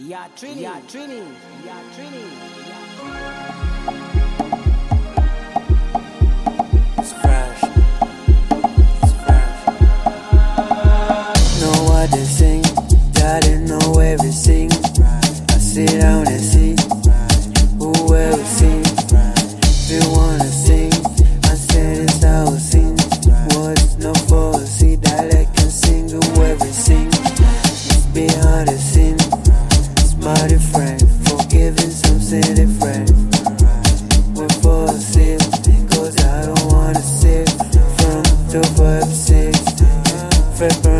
It's fresh. It's fresh. Know what they sing, gotta know everything. I sit down and see who will sing. If you wanna sing, I said it's how I sing. What's not for a see that I can sing who everything. It's behind the scene. It's my different, forgiving some say different. We're for a sip, cause I don't wanna sip from the verb 6 February.